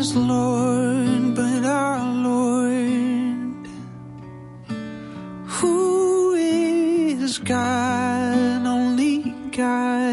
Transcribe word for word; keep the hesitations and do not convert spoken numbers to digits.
is Lord but our Lord? Who is God? Only God.